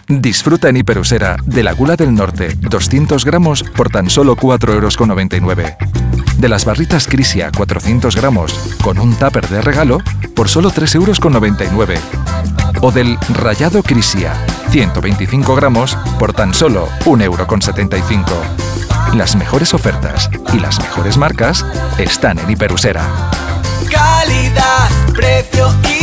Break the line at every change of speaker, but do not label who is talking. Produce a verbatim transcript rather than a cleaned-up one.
Disfruta en Hiperusera de la gula del norte, doscientos gramos por tan solo cuatro euros con noventa y nueve. De las barritas Crisia, cuatrocientos gramos, con un tupper de regalo, por solo tres euros con noventa y nueve. O del rallado Crisia, ciento veinticinco gramos, por tan solo un euro con setenta y cinco. Las mejores ofertas y las mejores marcas están en Hiperusera.
Calidad, precio y